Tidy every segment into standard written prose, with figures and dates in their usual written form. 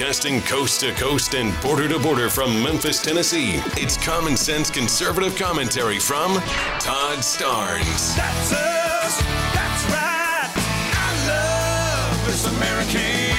Broadcasting coast to coast and border to border from Memphis, Tennessee, it's common sense conservative commentary from Todd Starnes. That's us. That's right. I love this American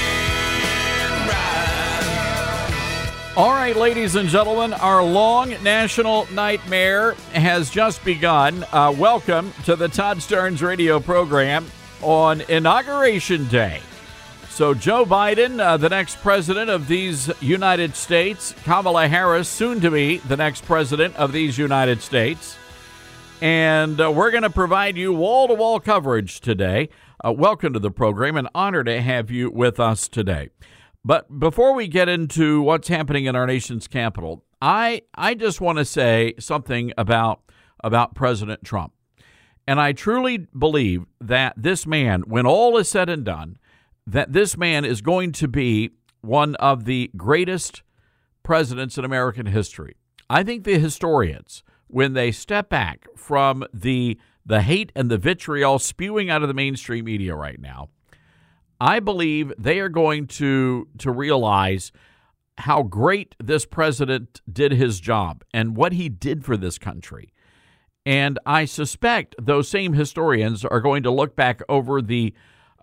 ride. All right, ladies and gentlemen, our long national nightmare has just begun. Welcome to the Todd Starnes radio program on Inauguration Day. So Joe Biden, the next president of these United States, Kamala Harris, soon to be the next president of these United States. And we're going to provide you wall-to-wall coverage today. Welcome to the program. An honor to have you with us today. But before we get into what's happening in our nation's capital, I just want to say something about President Trump. And I truly believe that this man, when all is said and done, that this man is going to be one of the greatest presidents in American history. I think the historians, when they step back from the hate and the vitriol spewing out of the mainstream media right now, I believe they are going to realize how great this president did his job and what he did for this country. And I suspect those same historians are going to look back over the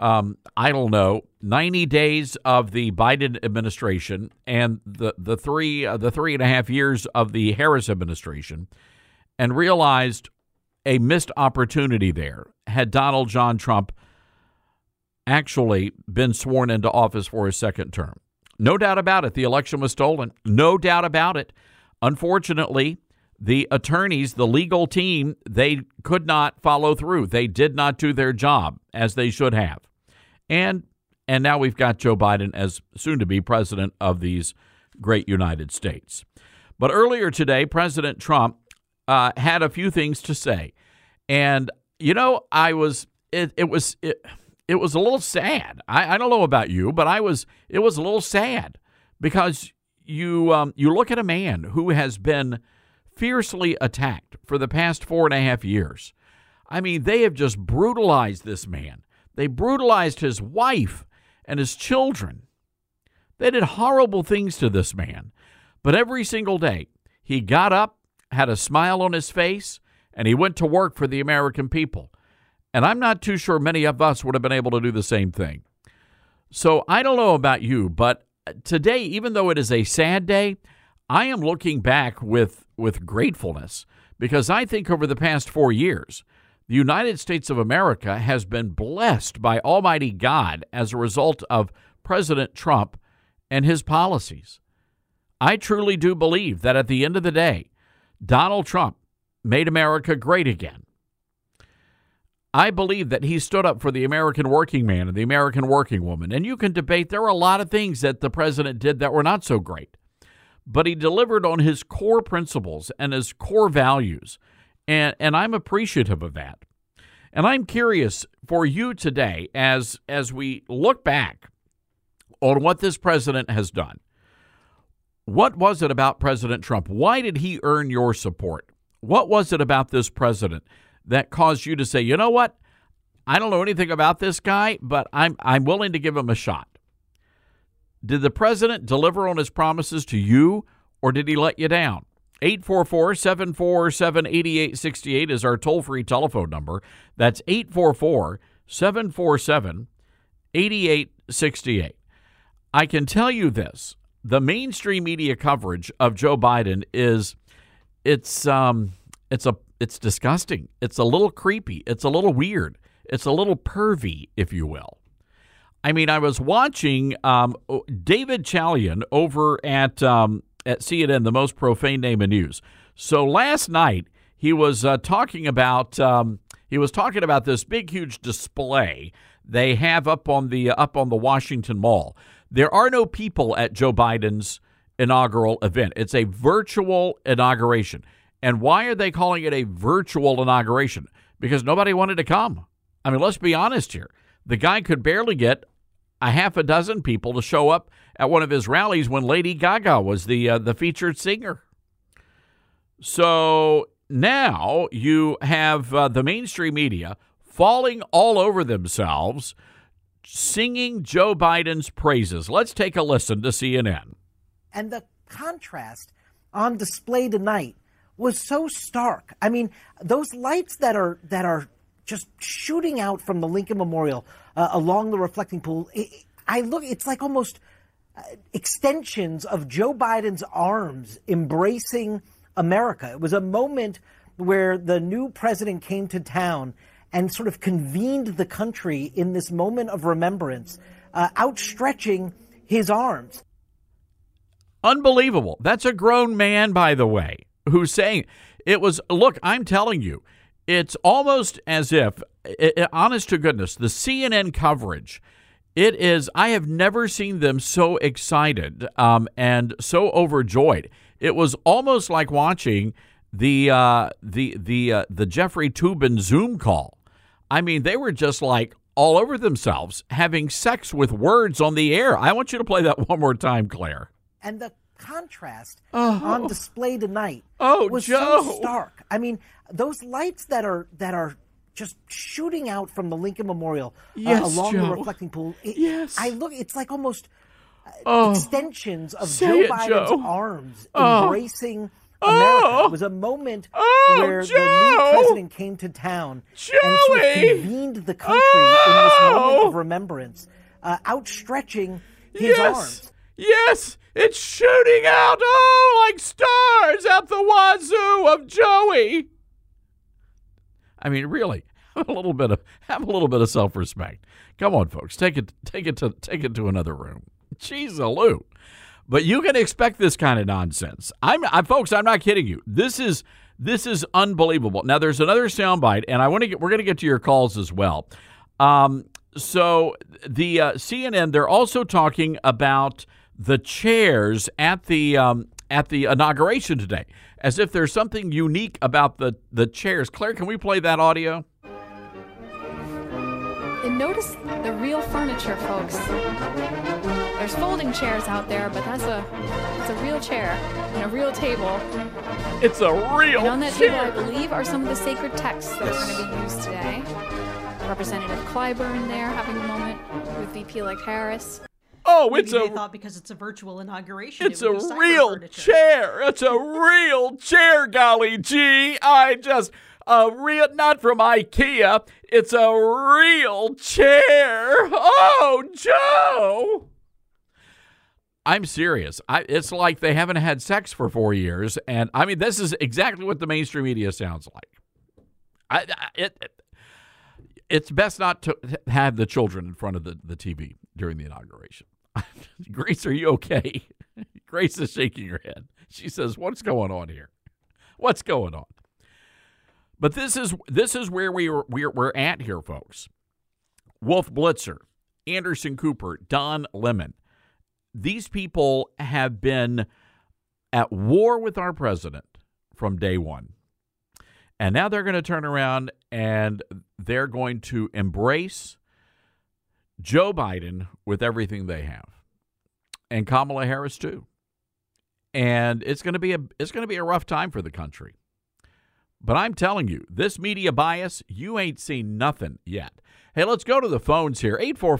90 days of the Biden administration and the 3.5 years of the Harris administration and realized a missed opportunity there had Donald John Trump actually been sworn into office for his second term. No doubt about it. The election was stolen. No doubt about it. Unfortunately, the attorneys, the legal team, they could not follow through. They did not do their job as they should have. And now we've got Joe Biden as soon to be president of these great United States. But earlier today, President Trump had a few things to say. And, you know, it was a little sad. I don't know about you, but it was a little sad because you look at a man who has been fiercely attacked for the past 4.5 years. I mean, they have just brutalized this man. They brutalized his wife and his children. They did horrible things to this man. But every single day, he got up, had a smile on his face, and he went to work for the American people. And I'm not too sure many of us would have been able to do the same thing. So I don't know about you, but today, even though it is a sad day, I am looking back with gratefulness because I think over the past 4 years, the United States of America has been blessed by Almighty God as a result of President Trump and his policies. I truly do believe that at the end of the day, Donald Trump made America great again. I believe that he stood up for the American working man and the American working woman. And you can debate there were a lot of things that the president did that were not so great. But he delivered on his core principles and his core values. And I'm appreciative of that. And I'm curious for you today, as we look back on what this president has done, what was it about President Trump? Why did he earn your support? What was it about this president that caused you to say, you know what? I don't know anything about this guy, but I'm willing to give him a shot. Did the president deliver on his promises to you, or did he let you down? 844-747-8868 is our toll-free telephone number. That's 844-747-8868. I can tell you this. The mainstream media coverage of Joe Biden it's disgusting. It's a little creepy. It's a little weird. It's a little pervy, if you will. I mean, I was watching David Chalian over at CNN, the most profane name in news. So last night he was talking about this big, huge display they have up on the Washington Mall. There are no people at Joe Biden's inaugural event. It's a virtual inauguration. And why are they calling it a virtual inauguration? Because nobody wanted to come. I mean, let's be honest here. The guy could barely get a half a dozen people to show up at one of his rallies when Lady Gaga was the featured singer. So now you have the mainstream media falling all over themselves singing Joe Biden's praises. Let's take a listen to CNN. And the contrast on display tonight was so stark. I mean, those lights that are just shooting out from the Lincoln Memorial along the reflecting pool, it's like almost extensions of Joe Biden's arms embracing America. It was a moment where the new president came to town and sort of convened the country in this moment of remembrance, outstretching his arms. Unbelievable. That's a grown man, by the way, who's saying it was, look, I'm telling you, it's almost as if, honest to goodness, the CNN coverage, it is, I have never seen them so excited and so overjoyed. It was almost like watching the Jeffrey Toobin Zoom call. I mean, they were just like all over themselves, having sex with words on the air. I want you to play that one more time, Claire. And the contrast on display tonight was Joe. so stark. I mean, those lights that are just shooting out from the Lincoln Memorial along Joe. the reflecting pool. It's like almost extensions of Joe Biden's arms embracing America. It was a moment where the new president came to town and sort of convened the country in this moment of remembrance, outstretching his arms. Yes, it's shooting out, like stars out the wazoo of Joey. I mean, really, have a little bit of self-respect. Come on, folks, take it to another room. Jeez, Lou. But you can expect this kind of nonsense. Folks, I'm not kidding you. This is unbelievable. Now, there's another soundbite, and we're going to get to your calls as well. So the CNN, they're also talking about the chairs at the inauguration today, as if there's something unique about the chairs. Claire, can we play that audio? And notice the real furniture, folks. There's folding chairs out there, but it's a real chair and a real table. It's a real and on that chair. table, I believe, are some of the sacred texts that are going to be used today. Representative Clyburn there having a moment with VP-elect Harris. Oh, Maybe they thought because it's a virtual inauguration. It's a real chair. It's a real chair, golly gee. Not from IKEA. It's a real chair. Oh, Joe. I'm serious. It's like they haven't had sex for 4 years. And I mean, this is exactly what the mainstream media sounds like. It's best not to have the children in front of the TV during the inauguration. Grace, are you okay? Grace is shaking her head. She says, "What's going on here? What's going on?" But this is where we're at here, folks. Wolf Blitzer, Anderson Cooper, Don Lemon. These people have been at war with our president from day one. And now they're going to turn around and they're going to embrace Joe Biden with everything they have, and Kamala Harris too. And it's going to be a rough time for the country. But I'm telling you, this media bias, you ain't seen nothing yet. Hey, let's go to the phones here.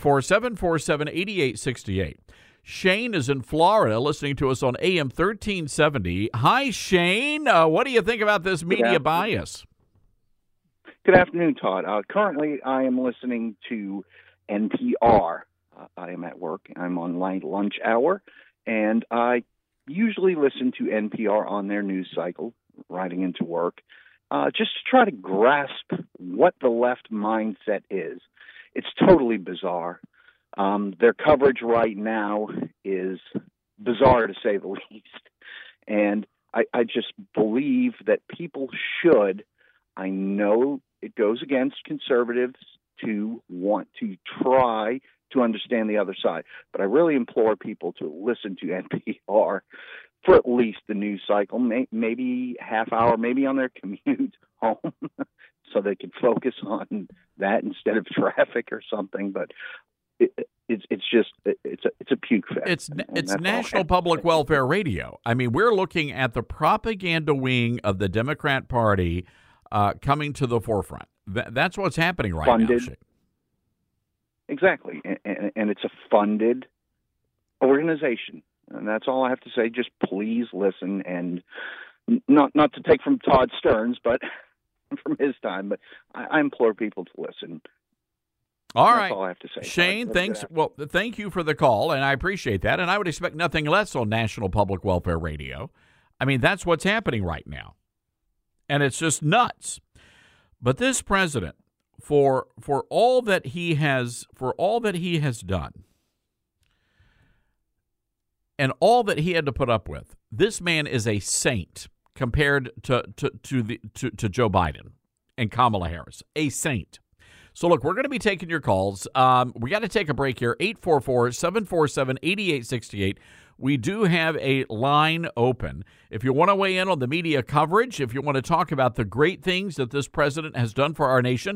844-747-8868. Shane is in Florida listening to us on AM 1370. Hi, Shane. What do you think about this media bias? Good afternoon, Todd. Currently, I am listening to NPR. I am at work. I'm on lunch hour, and I usually listen to NPR on their news cycle, riding into work, just to try to grasp what the left mindset is. It's totally bizarre. Their coverage right now is bizarre, to say the least. And I just believe that people should, I know it goes against conservatives to want to try to understand the other side, but I really implore people to listen to NPR for at least the news cycle, maybe half hour, maybe on their commute home, so they can focus on that instead of traffic or something. But it's a puke fest. It's National Public Welfare Radio. I mean, we're looking at the propaganda wing of the Democrat Party coming to the forefront. That's what's happening right now. Exactly, and it's a funded organization, and that's all I have to say. Just please listen, and not to take from Todd Stearns, but from his time, but I implore people to listen. All That's right. all I have to say. Shane, thanks. Well, thank you for the call, and I appreciate that. And I would expect nothing less on National Public Welfare Radio. I mean, that's what's happening right now, and it's just nuts. But this president, for all that he has done, and all that he had to put up with, this man is a saint compared to Joe Biden and Kamala Harris. A saint. So, look, we're going to be taking your calls. We got to take a break here. 844-747-8868. We do have a line open. If you want to weigh in on the media coverage, if you want to talk about the great things that this president has done for our nation,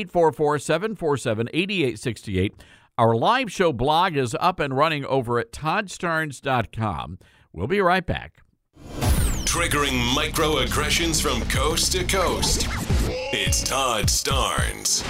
844-747-8868. Our live show blog is up and running over at toddstearns.com. We'll be right back. Triggering microaggressions from coast to coast. It's Todd Starnes.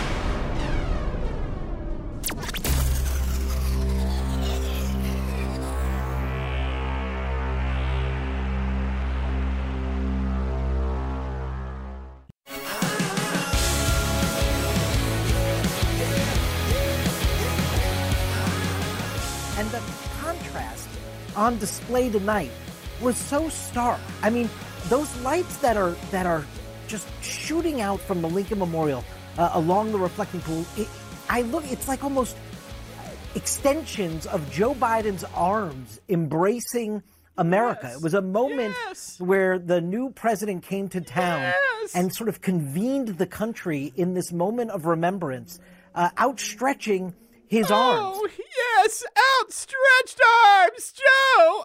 And the contrast on display tonight was so stark. I mean, those lights that are just shooting out from the Lincoln Memorial along the reflecting pool. It's like almost extensions of Joe Biden's arms embracing America. Yes. It was a moment where the new president came to town and sort of convened the country in this moment of remembrance, outstretching his arms. Oh, yes, outstretched arms, Joe.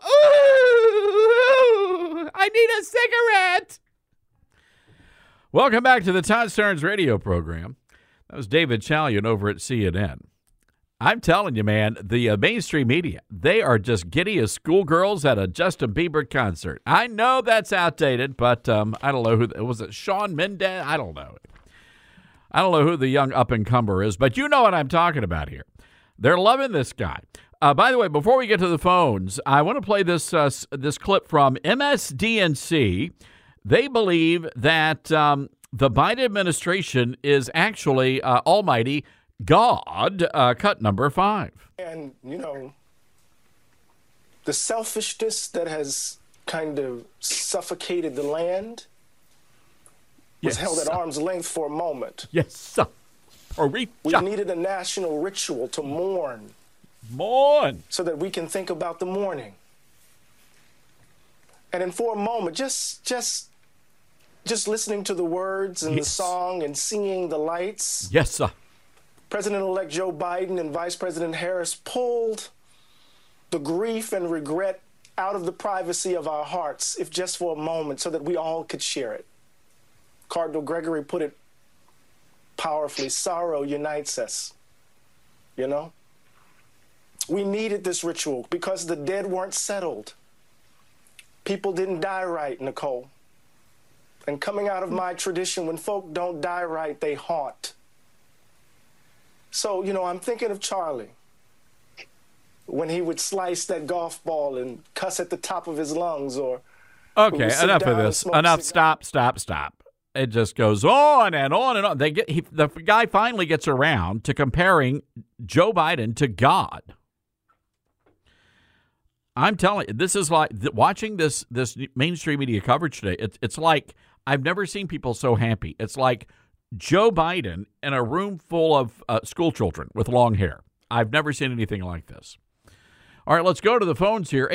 Ooh, I need a cigarette. Welcome back to the Todd Stearns radio program. That was David Chalian over at CNN. I'm telling you, man, the mainstream media, they are just giddy as schoolgirls at a Justin Bieber concert. I know that's outdated, but I don't know who was it. Shawn Mendes? I don't know. I don't know who the young up-and-comer is, but you know what I'm talking about here. They're loving this guy. By the way, before we get to the phones, I want to play this clip from MSDNC. They believe that the Biden administration is actually almighty God, cut number 5. And, you know, the selfishness that has kind of suffocated the land was held at arm's length for a moment. Yes, sir. We needed a national ritual to mourn. So that we can think about the mourning. And then for a moment, just listening to the words and the song and seeing the lights. Yes, sir. President-elect Joe Biden and Vice President Harris pulled the grief and regret out of the privacy of our hearts, if just for a moment, so that we all could share it. Cardinal Gregory put it powerfully, sorrow unites us, you know? We needed this ritual because the dead weren't settled. People didn't die right, Nicole. And coming out of my tradition, when folk don't die right, they haunt. So, you know, I'm thinking of Charlie when he would slice that golf ball and cuss at the top of his lungs, or... Okay, enough of this. Enough. Stop. It just goes on and on and on. The guy finally gets around to comparing Joe Biden to God. I'm telling you, this is like watching this mainstream media coverage today. It's like I've never seen people so happy. It's like Joe Biden in a room full of school children with long hair. I've never seen anything like this. All right, let's go to the phones here.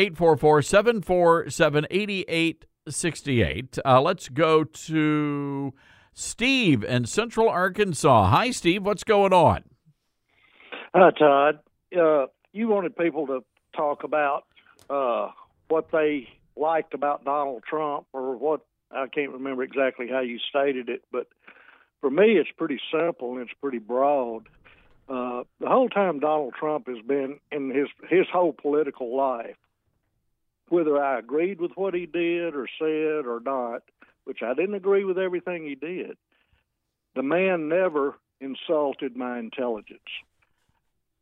844-747-8868. Let's go to Steve in Central Arkansas. Hi, Steve. What's going on? Hi, Todd. You wanted people to talk about what they liked about Donald Trump, or what, I can't remember exactly how you stated it, but for me it's pretty simple and it's pretty broad. The whole time Donald Trump has been in his whole political life, whether I agreed with what he did or said or not, which I didn't agree with everything he did, the man never insulted my intelligence.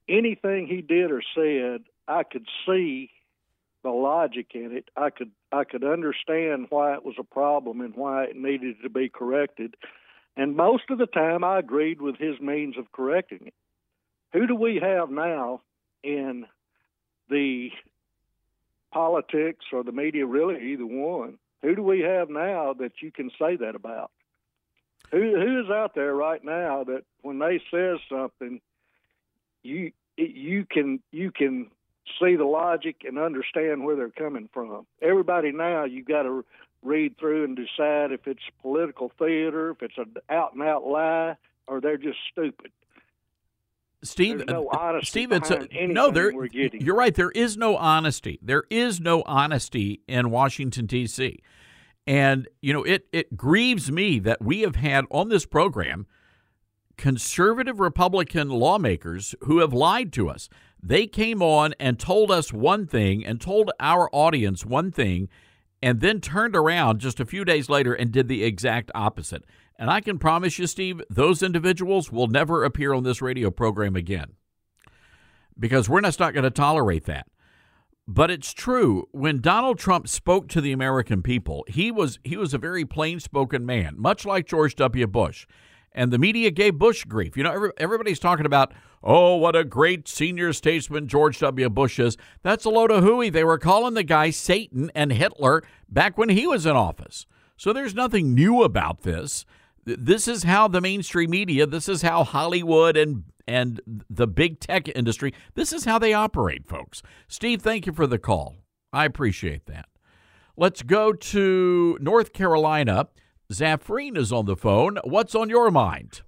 anything he did or said, I could see the logic in it. I could understand why it was a problem and why it needed to be corrected. And most of the time, I agreed with his means of correcting it. Who do we have now in the politics or the media, really either one? Who do we have now that you can say that about? Who is out there right now that when they say something, you can see the logic and understand where they're coming from? Everybody now, you got to read through and decide if it's political theater, if it's an out and out lie, or they're just stupid. Steve, There's no honesty Steve, behind anything we're getting. You're right. There is no honesty. There is no honesty in Washington, D.C. And, you know, it grieves me that we have had on this program conservative Republican lawmakers who have lied to us. They came on and told us one thing and told our audience one thing and then turned around just a few days later and did the exact opposite. And I can promise you, Steve, those individuals will never appear on this radio program again because we're not going to tolerate that. But it's true. When Donald Trump spoke to the American people, he was a very plain-spoken man, much like George W. Bush. And the media gave Bush grief. You know, everybody's talking about, oh, what a great senior statesman George W. Bush is. That's a load of hooey. They were calling the guy Satan and Hitler back when he was in office. So there's nothing new about this. This is how the mainstream media, this is how Hollywood and the big tech industry, this is how they operate, folks. Steve, thank you for the call. I appreciate that. Let's go to North Carolina. Zafreen is on the phone. What's on your mind?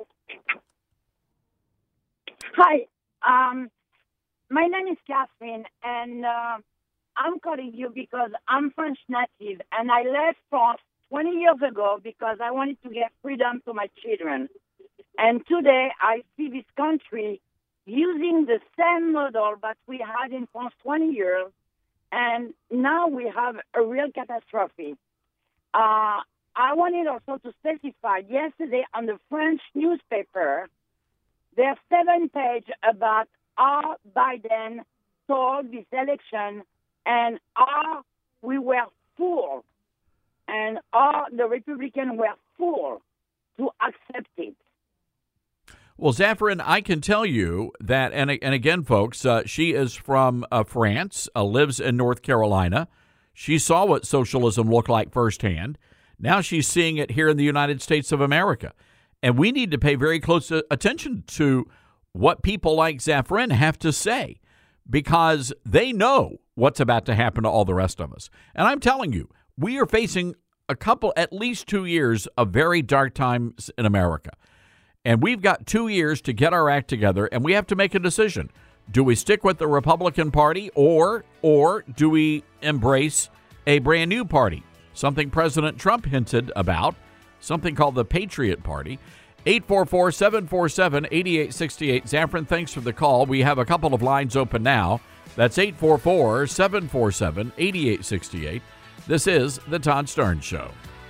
Hi. My name is Catherine, and I'm calling you because I'm French native, and I left France 20 years ago because I wanted to get freedom to my children. And today I see this country using the same model that we had in France 20 years, and now we have a real catastrophe. I wanted also to specify, yesterday on the French newspaper, there's 7 pages about how Biden stole this election and how we were fooled and how the Republicans were fooled to accept it. Well, Zafrin, I can tell you that, and again, folks, she is from France, lives in North Carolina. She saw what socialism looked like firsthand. Now she's seeing it here in the United States of America. And we need to pay very close attention to what people like Zafrin have to say, because they know what's about to happen to all the rest of us. And I'm telling you, we are facing at least 2 years of very dark times in America. And we've got 2 years to get our act together, and we have to make a decision. Do we stick with the Republican Party, or do we embrace a brand new party? Something President Trump hinted about, something called the Patriot Party. 844-747-8868. Zafrin, thanks for the call. We have a couple of lines open now. That's 844-747-8868. This is The Todd Starnes Show.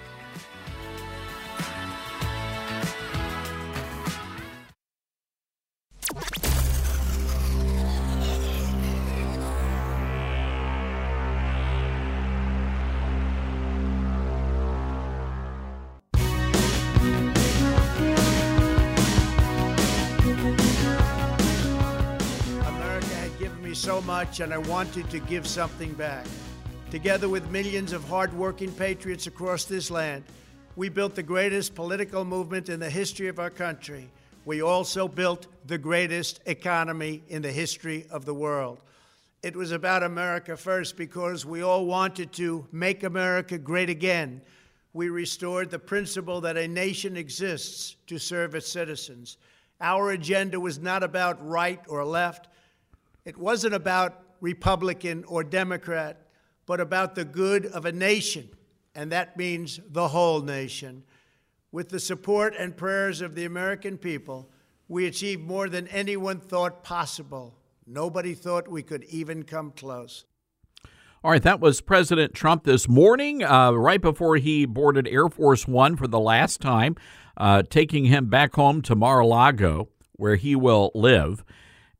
So much, and I wanted to give something back. Together with millions of hardworking patriots across this land, we built the greatest political movement in the history of our country. We also built the greatest economy in the history of the world. It was about America first because we all wanted to make America great again. We restored the principle that a nation exists to serve its citizens. Our agenda was not about right or left. It wasn't about Republican or Democrat, but about the good of a nation, and that means the whole nation. With the support and prayers of the American people, we achieved more than anyone thought possible. Nobody thought we could even come close. All right, that was President Trump this morning, right before he boarded Air Force One for the last time, taking him back home to Mar-a-Lago, where he will live.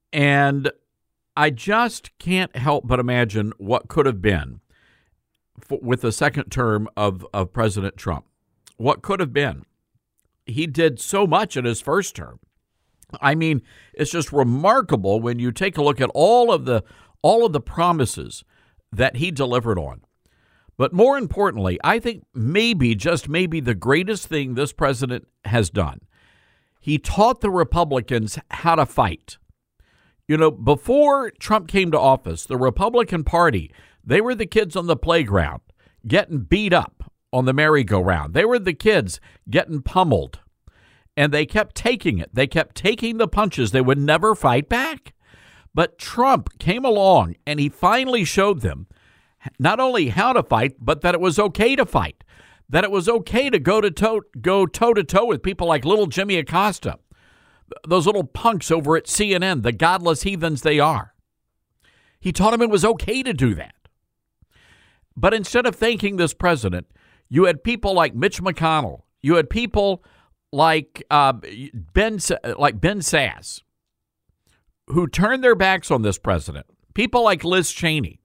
And I just can't help but imagine what could have been with the second term of President Trump. What could have been. He did so much in his first term. I mean, it's just remarkable when you take a look at all of the promises that he delivered on. But more importantly, I think maybe, just maybe, the greatest thing this president has done, he taught the Republicans how to fight. You know, before Trump came to office, the Republican Party, they were the kids on the playground getting beat up on the merry-go-round. They were the kids getting pummeled, and they kept taking it. They kept taking the punches. They would never fight back. But Trump came along, and he finally showed them not only how to fight, but that it was okay to fight, that it was okay to go toe-to-toe with people like little Jimmy Acosta, those little punks over at CNN, the godless heathens they are. He taught them it was okay to do that. But instead of thanking this president, you had people like Mitch McConnell. You had people like Ben Sass, who turned their backs on this president. People like Liz Cheney.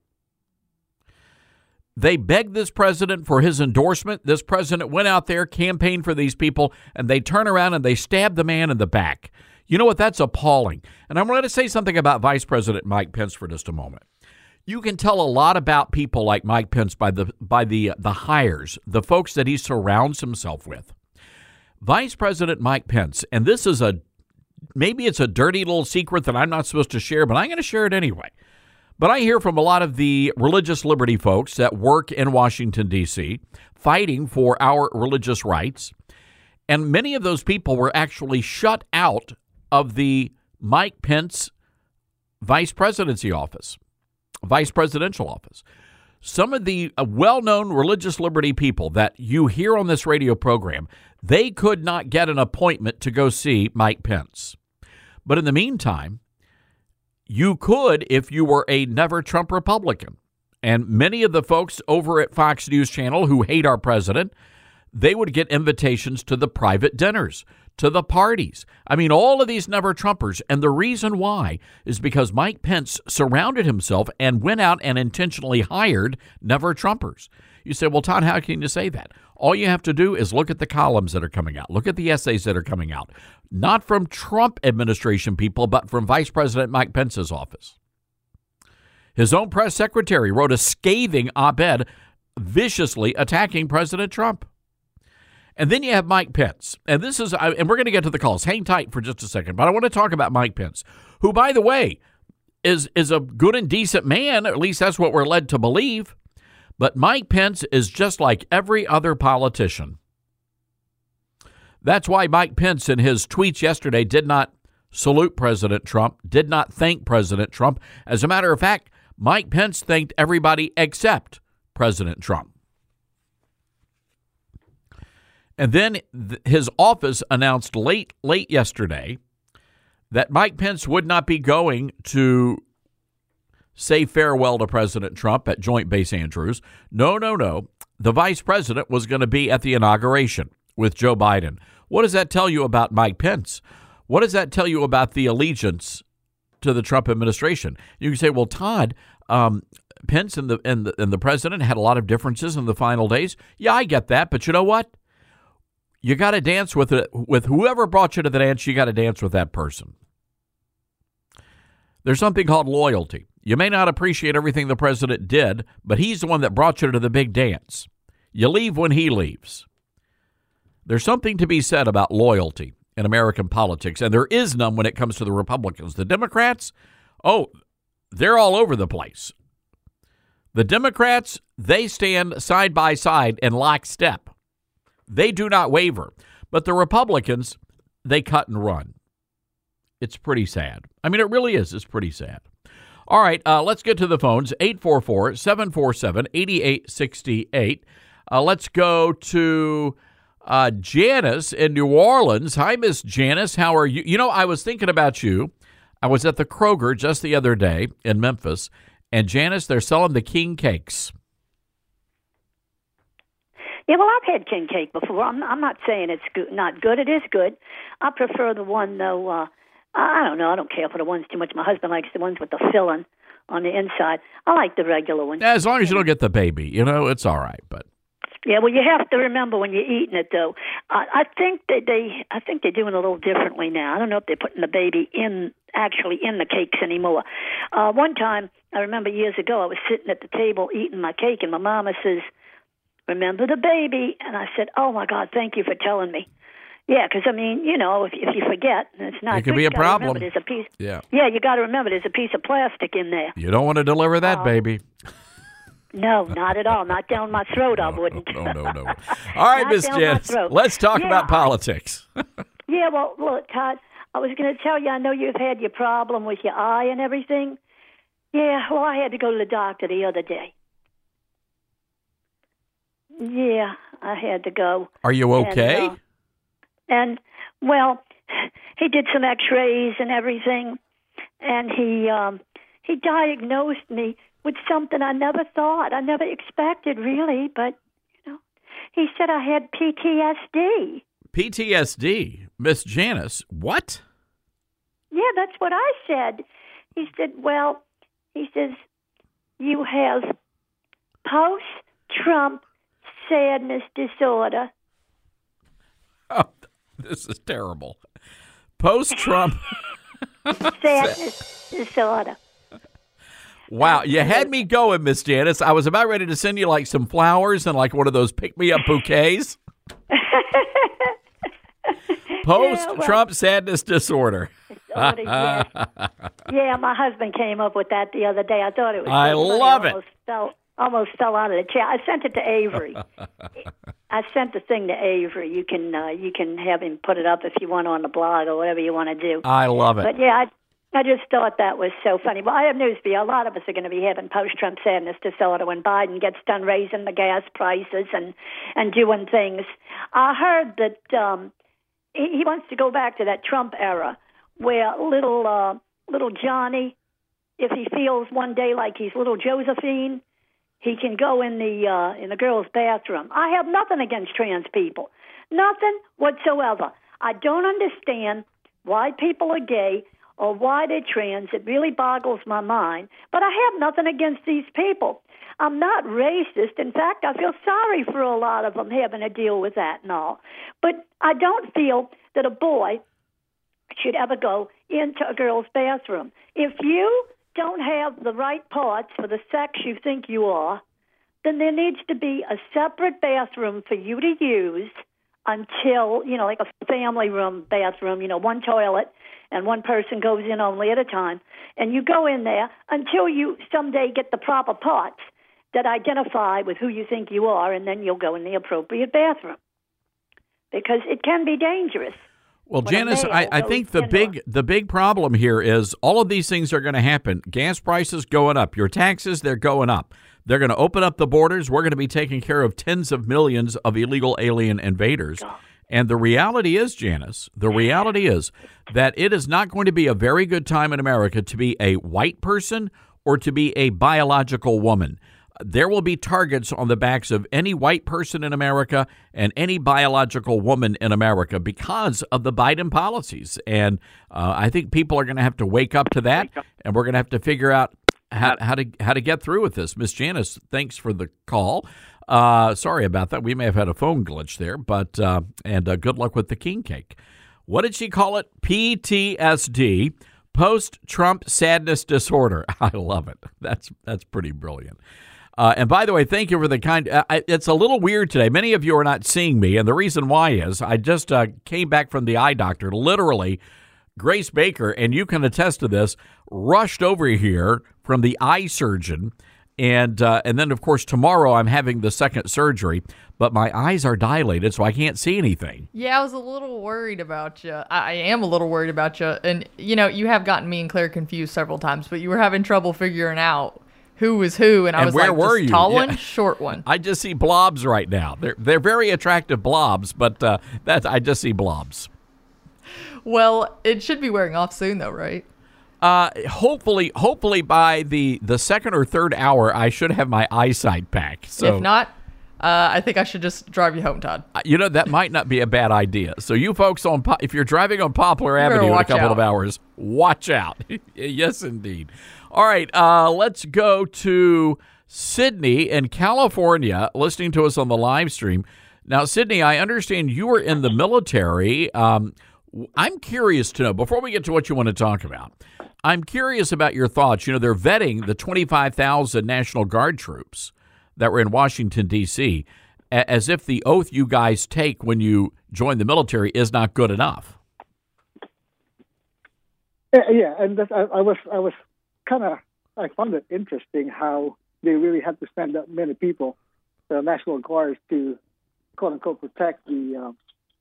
They begged this president for his endorsement. This president went out there, campaigned for these people, and they turn around and they stab the man in the back. You know what? That's appalling. And I'm going to say something about Vice President Mike Pence for just a moment. You can tell a lot about people like Mike Pence by the hires, the folks that he surrounds himself with. Vice President Mike Pence, and this is maybe it's a dirty little secret that I'm not supposed to share, but I'm going to share it anyway. But I hear from a lot of the religious liberty folks that work in Washington, D.C., fighting for our religious rights. And many of those people were actually shut out of the Mike Pence vice presidential office. Some of the well-known religious liberty people that you hear on this radio program, they could not get an appointment to go see Mike Pence. But in the meantime, you could if you were a Never Trump Republican. And many of the folks over at Fox News Channel who hate our president, they would get invitations to the private dinners, to the parties. I mean, all of these Never Trumpers. And the reason why is because Mike Pence surrounded himself and went out and intentionally hired Never Trumpers. You say, well, Todd, how can you say that? All you have to do is look at the columns that are coming out. Look at the essays that are coming out. Not from Trump administration people, but from Vice President Mike Pence's office. His own press secretary wrote a scathing op-ed viciously attacking President Trump. And then you have Mike Pence. And we're going to get to the calls. Hang tight for just a second. But I want to talk about Mike Pence, who, by the way, is a good and decent man. At least that's what we're led to believe. But Mike Pence is just like every other politician. That's why Mike Pence in his tweets yesterday did not salute President Trump, did not thank President Trump. As a matter of fact, Mike Pence thanked everybody except President Trump. And then his office announced late yesterday that Mike Pence would not be going to say farewell to President Trump at Joint Base Andrews. No. The vice president was going to be at the inauguration with Joe Biden. What does that tell you about Mike Pence? What does that tell you about the allegiance to the Trump administration? You can say, well, Todd, Pence and the president had a lot of differences in the final days. Yeah, I get that. But you know what? You got to dance with whoever brought you to the dance. You got to dance with that person. There's something called loyalty. You may not appreciate everything the president did, but he's the one that brought you to the big dance. You leave when he leaves. There's something to be said about loyalty in American politics, and there is none when it comes to the Republicans. The Democrats, they're all over the place. The Democrats, they stand side by side in lockstep. They do not waver. But the Republicans, they cut and run. It's pretty sad. I mean, it really is. It's pretty sad. All right, let's get to the phones. 844-747-8868. Let's go to Janice in New Orleans. Hi, Miss Janice. How are you? You know, I was thinking about you. I was at the Kroger just the other day in Memphis, and Janice, they're selling the king cakes. Yeah, well, I've had king cake before. I'm not saying it's good, not good. It is good. I prefer the one, though, I don't know. I don't care for the ones too much. My husband likes the ones with the filling on the inside. I like the regular ones. As long as you don't get the baby, it's all right. But yeah, well, you have to remember when you're eating it, though. I think they're doing it a little differently now. I don't know if they're putting the baby actually in the cakes anymore. One time, I remember years ago, I was sitting at the table eating my cake, and my mama says, "Remember the baby?" And I said, "Oh my God, thank you for telling me." Yeah, because I mean, if you forget, it's not. It could be a problem. There's a piece. Yeah, you got to remember there's a piece of plastic in there. You don't want to deliver that baby. No, not at all. Not down my throat, I wouldn't. No. All right, Miss Janice, let's talk about politics. Yeah, well, look, Todd, I was going to tell you, I know you've had your problem with your eye and everything. Yeah, well, I had to go to the doctor the other day. Yeah, I had to go. Are you okay? And well, he did some x-rays and everything, and he diagnosed me with something I never expected, really, but, he said I had PTSD. PTSD? Miss Janice, what? Yeah, that's what I said. He said, you have post-Trump sadness disorder. Oh, this is terrible. Post-Trump sadness disorder. Wow, you had me going, Miss Janice. I was about ready to send you like some flowers and like one of those pick-me-up bouquets. Post-Trump sadness disorder. Yeah, my husband came up with that the other day. I thought it was. I love it. Almost fell out of the chair. I sent it to Avery. I sent the thing to Avery. You can have him put it up if you want on the blog or whatever you want to do. I love it. But yeah, I just thought that was so funny. Well, I have news for you. A lot of us are going to be having post-Trump sadness disorder when Biden gets done raising the gas prices and doing things. I heard that he wants to go back to that Trump era where little Johnny, if he feels one day like he's little Josephine, he can go in the girls' bathroom. I have nothing against trans people, nothing whatsoever. I don't understand why people are gay or why they're trans. It really boggles my mind. But I have nothing against these people. I'm not racist. In fact, I feel sorry for a lot of them having to deal with that and all. But I don't feel that a boy should ever go into a girl's bathroom. If you don't have the right parts for the sex you think you are, then there needs to be a separate bathroom for you to use until, like a family room bathroom, one toilet, and one person goes in only at a time. And you go in there until you someday get the proper parts that identify with who you think you are, and then you'll go in the appropriate bathroom. Because it can be dangerous. Well, Janice, I think the big problem here is all of these things are going to happen. Gas prices going up. Your taxes, they're going up. They're going to open up the borders. We're going to be taking care of tens of millions of illegal alien invaders. And the reality is, Janice, that it is not going to be a very good time in America to be a white person or to be a biological woman. There will be targets on the backs of any white person in America and any biological woman in America because of the Biden policies. And I think people are going to have to wake up to that, and we're going to have to figure out how to get through with this. Miss Janice, thanks for the call. Sorry about that. We may have had a phone glitch there, but good luck with the king cake. What did she call it? PTSD, post-Trump sadness disorder. I love it. That's pretty brilliant. And by the way, thank you for the kind. It's a little weird today. Many of you are not seeing me, and the reason why is I just came back from the eye doctor. Literally, Grace Baker, and you can attest to this, rushed over here from the eye surgeon, and then of course tomorrow I'm having the second surgery. But my eyes are dilated, so I can't see anything. Yeah, I was a little worried about you. I am a little worried about you, and you have gotten me and Claire confused several times, but you were having trouble figuring out who was who, and I was where like, were this you? Tall one, short one. I just see blobs right now. They're very attractive blobs, but I just see blobs. Well, it should be wearing off soon, though, right? Hopefully by the second or third hour, I should have my eyesight back. So if not, I think I should just drive you home, Todd. You know, that might not be a bad idea. So you folks if you're driving on Poplar Avenue in a couple of hours, watch out. Yes, indeed. All right, let's go to Sydney in California, listening to us on the live stream. Now, Sydney, I understand you were in the military. I'm curious to know, before we get to what you want to talk about, I'm curious about your thoughts. You know, they're vetting the 25,000 National Guard troops that were in Washington, D.C., as if the oath you guys take when you join the military is not good enough. Yeah, and I was kind of, I found it interesting how they really had to send that many people, the National Guards, to quote unquote protect the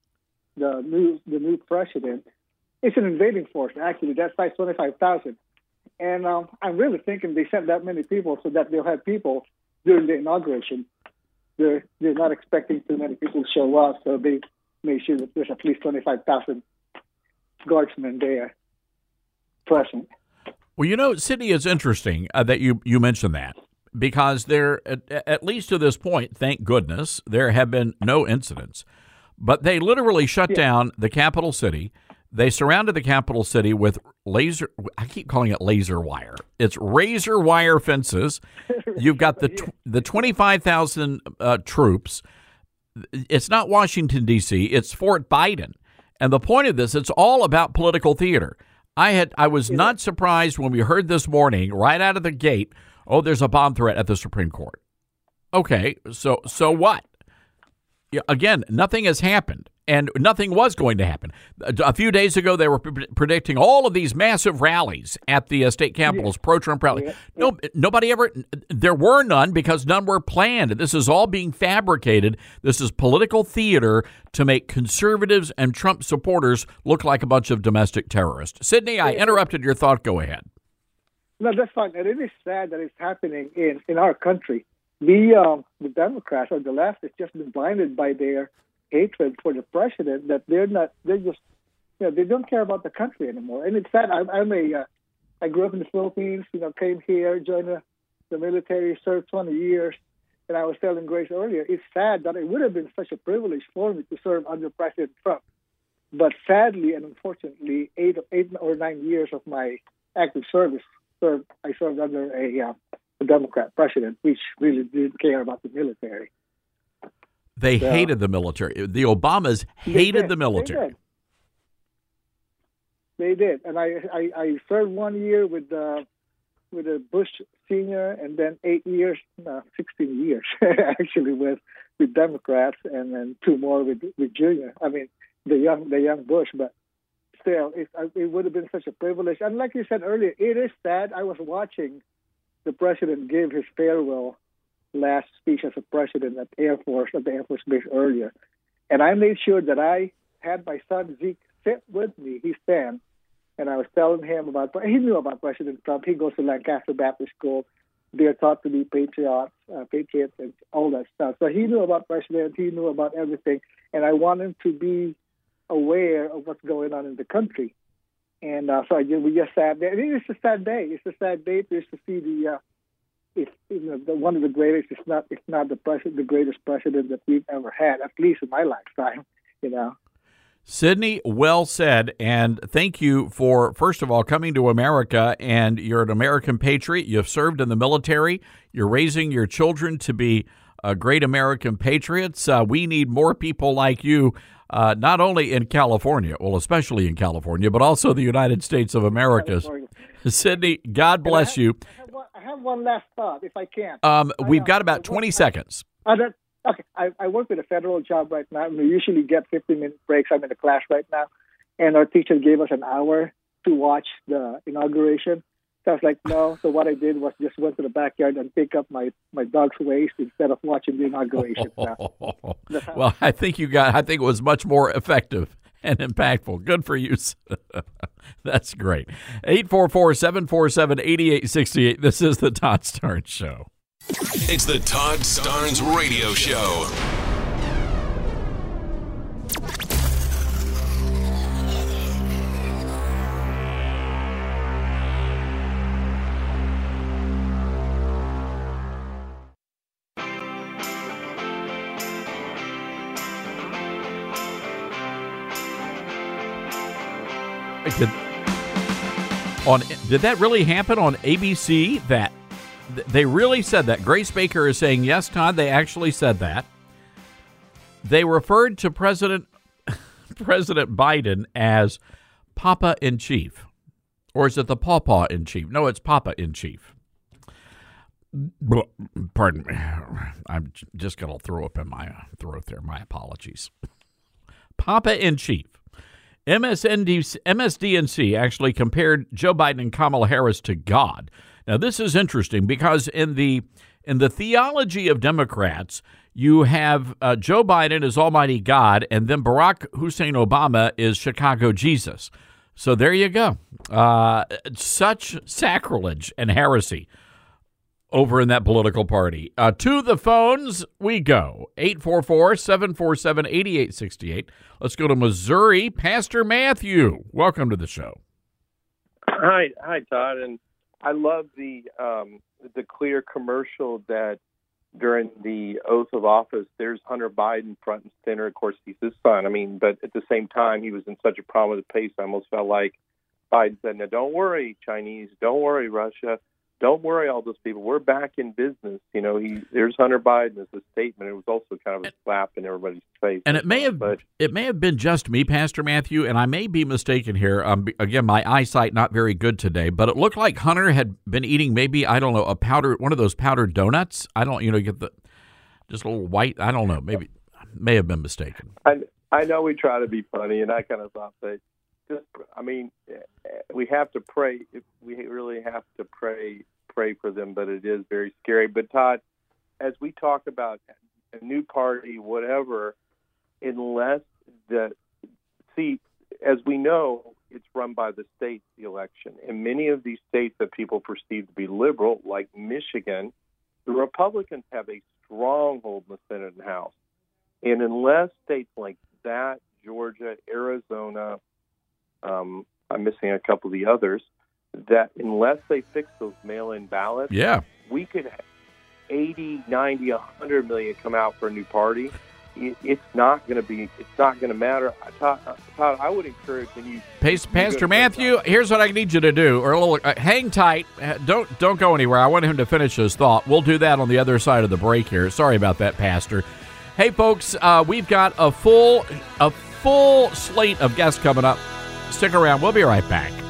new president. It's an invading force, actually. That's like 25,000. And I'm really thinking they sent that many people so that they'll have people during the inauguration. They're not expecting too many people to show up, so they made sure that there's at least 25,000 guardsmen there present. Well, you know, Sydney, it's interesting that you mentioned that, because there, at least to this point, thank goodness, there have been no incidents. But they literally shut down the capital city. They surrounded the capital city with I keep calling it laser wire. It's razor wire fences. You've got the 25,000 troops. It's not Washington, D.C., it's Fort Biden. And the point of this, it's all about political theater. I was not surprised when we heard this morning, right out of the gate, oh, there's a bomb threat at the Supreme Court. Okay, so what? Again, nothing has happened, and nothing was going to happen. A few days ago, they were predicting all of these massive rallies at the state capitals, pro-Trump rally. No, nobody ever. There were none because none were planned. This is all being fabricated. This is political theater to make conservatives and Trump supporters look like a bunch of domestic terrorists. Sydney, I interrupted your thought. Go ahead. No, that's fine. And it is sad that it's happening in our country. The Democrats or the left has just been blinded by their hatred for the president, that they don't care about the country anymore. And it's sad. I grew up in the Philippines, came here, joined the military, served 20 years, and I was telling Grace earlier, it's sad that it would have been such a privilege for me to serve under President Trump. But sadly and unfortunately, 8 or 9 years of my active service, I served under a Democrat president, which really didn't care about the military. They hated the military. The Obamas hated the military. They did. And I served 1 year with a Bush Senior, and then 16 years actually with Democrats, and then 2 more with Junior. I mean, the young Bush, but still, it would have been such a privilege. And like you said earlier, it is sad. I was watching the president give his farewell last speech as a president at the Air Force Base earlier. And I made sure that I had my son Zeke sit with me. He's 10. And I was telling him he knew about President Trump. He goes to Lancaster Baptist School. They're taught to be patriots and all that stuff. So he knew about President. He knew about everything. And I want him to be aware of what's going on in the country. And so we just sat there. And it's a sad day. It's a sad day to see one of the greatest. It's not the greatest president that we've ever had, at least in my lifetime. Sydney, well said, and thank you for, first of all, coming to America. And you're an American patriot. You've served in the military. You're raising your children to be great American patriots. We need more people like you. Not only in California, well, especially in California, but also the United States of America. Sydney, God bless you. I have one last thought, if I can. We've got about 20 seconds. Okay, I work with a federal job right now, and we usually get 15-minute breaks. I'm in a class right now, and our teacher gave us an hour to watch the inauguration. So I was like, no. So what I did was just went to the backyard and pick up my dog's waste instead of watching the inauguration. Well, I think it was much more effective and impactful. Good for you. That's great. 844-747-8868. This is the Todd Starnes Show. It's the Todd Starnes Radio Show. Did that really happen on ABC? That they really said that? Grace Baker is saying, yes, Todd, they actually said that. They referred to President Biden as Papa in Chief. Or is it the Pawpaw in Chief? No, it's Papa in Chief. Pardon me. I'm just going to throw up in my throat there. My apologies. Papa in Chief. MSDNC actually compared Joe Biden and Kamala Harris to God. Now, this is interesting because in the theology of Democrats, you have Joe Biden as Almighty God, and then Barack Hussein Obama is Chicago Jesus. So there you go. Such sacrilege and heresy over in that political party. To the phones we go. 844-747-8868. Let's go to Missouri. Pastor Matthew, welcome to the show. Hi, Todd. And I love the clear commercial that during the oath of office, there's Hunter Biden front and center. Of course, he's his son. I mean, but at the same time, he was in such a prominent place. I almost felt like Biden said, "Now, don't worry, Chinese. Don't worry, Russia. Don't worry, all those people. We're back in business." You know, there's Hunter Biden as a statement. It was also kind of a slap in everybody's face. And it may have been just me, Pastor Matthew, and I may be mistaken here. Again, my eyesight not very good today, but it looked like Hunter had been eating maybe, I don't know, one of those powdered donuts. I don't, get just a little white. I don't know. Maybe may have been mistaken. I know we try to be funny, and I kind of thought that. We have to pray. We really have to pray for them, but it is very scary. But Todd, as we talk about a new party, whatever, as we know, it's run by the states, the election. And many of these states that people perceive to be liberal, like Michigan, the Republicans have a stronghold in the Senate and House. And unless states like that, Georgia, Arizona, I'm missing a couple of the others, that unless they fix those mail-in ballots, we could have 80, 90, 100 million come out for a new party. It's not going to matter. Todd, I would encourage when you... Pastor Matthew, here's what I need you to do. Or a little, hang tight. Don't go anywhere. I want him to finish his thought. We'll do that on the other side of the break here. Sorry about that, Pastor. Hey, folks, we've got a full slate of guests coming up. Stick around. We'll be right back.